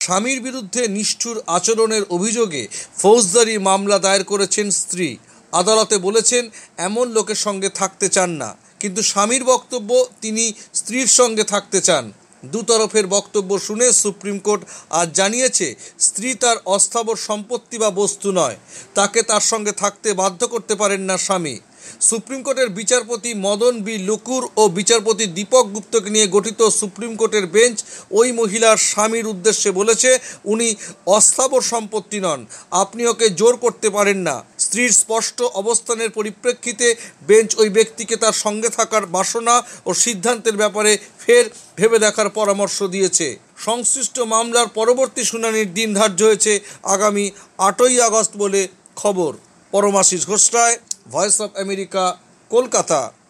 স্বামীর বিরুদ্ধে নিষ্ঠুর আচরণের অভিযোগে ফৌজদারি মামলা দায়ের করেছেন স্ত্রী। আদালতে বলেছেন এমন লোকের সঙ্গে থাকতে চান না, কিন্তু স্বামীর বক্তব্য তিনি স্ত্রীর সঙ্গে থাকতে চান। দুতরফের বক্তব্য শুনে সুপ্রিম কোর্ট আজ জানিয়েছে, স্ত্রী তার অস্থাবর সম্পত্তি বা বস্তু নয়, তাকে তার সঙ্গে থাকতে বাধ্য করতে পারেন না স্বামী। সুপ্রিম কোর্টের বিচারপতি মদন বি লোকুর ও বিচারপতি দীপক গুপ্তকে নিয়ে গঠিত সুপ্রিম কোর্টের বেঞ্চ ওই মহিলার স্বামীর উদ্দেশ্যে বলেছে, উনি অস্থাবর সম্পত্তি নন, আপনি ওকে জোর করতে পারেন না। স্ত্রীর স্পষ্ট অবস্থানের পরিপ্রেক্ষিতে বেঞ্চ ওই ব্যক্তিকে তার সঙ্গে থাকার বাসনা ও সিদ্ধান্তের ব্যাপারে ফের ভেবে দেখার পরামর্শ দিয়েছে। সংশ্লিষ্ট মামলার পরবর্তী শুনানির দিন ধার্য হয়েছে আগামী 8ই আগস্ট বলে খবর। Paramashis Ghosh Roy, Voice of America, Kolkata.